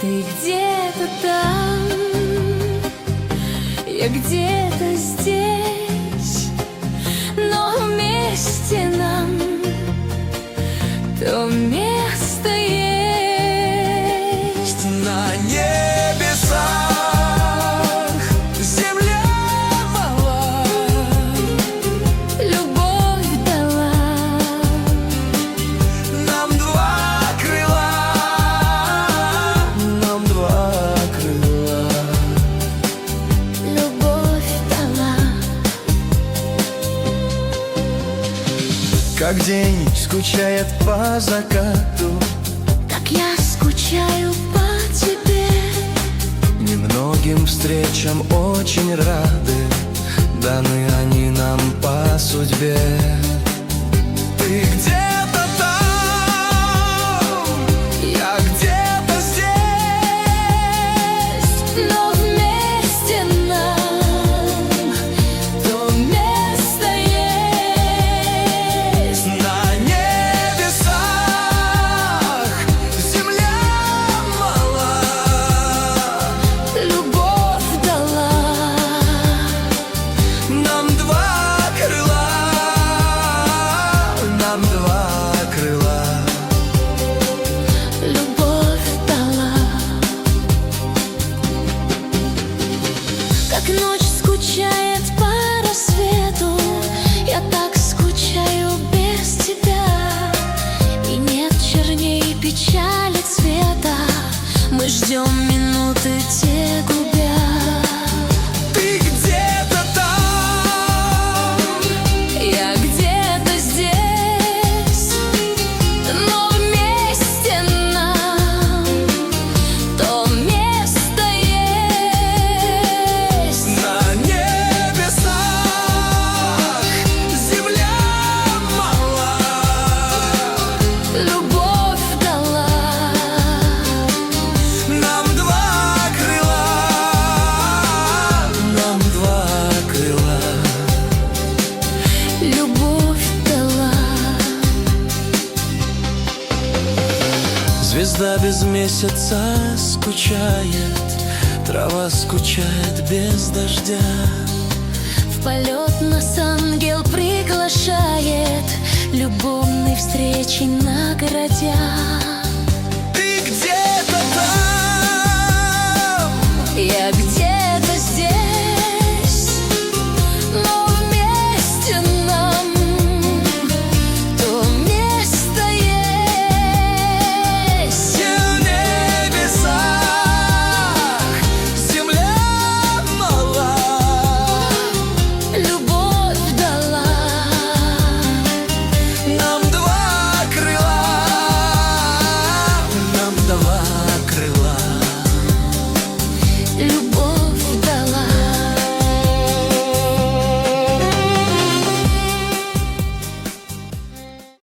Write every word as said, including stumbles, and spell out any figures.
Ты где-то там, я где-то здесь, но вместе нам то место есть. На небесах земля мала, Любовь дала нам два крыла, нам два крыла. любовь дала. Как день скучает по закату, Так я скучаю по тебе. немногим встречам очень рады, даны они нам по судьбе. Ты где-то там, я где-то здесь, Но вместе нам то место есть. на небесах земля мала, Любовь дала нам два крыла, нам два крыла. любовь дала. Как ночь скучает по рассвету, я так скучаю без тебя. И нет черней печали цвета, мы ждем минуты, те губя. Ты где-то там, Я где-то здесь, но вместе нам то место есть. на небесах земля мала, Любовь дала нам два крыла, нам два крыла. любовь дала. Звезда без месяца скучает, трава скучает без дождя. В полет нас ангел приглашает, любовной встречи наградя.